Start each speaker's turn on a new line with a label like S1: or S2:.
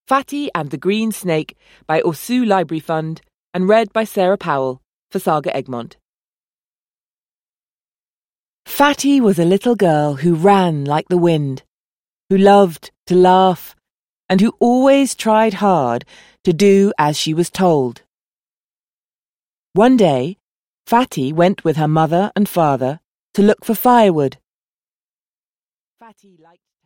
S1: Fatty and the Green Snake by Orsoo Library Fund and read by Sarah Powell for Saga Egmont. Fatty was a little girl who ran like the wind, who loved to laugh, and who always tried hard to do as she was told. One day, Fatty went with her mother and father to look for firewood. Fatty liked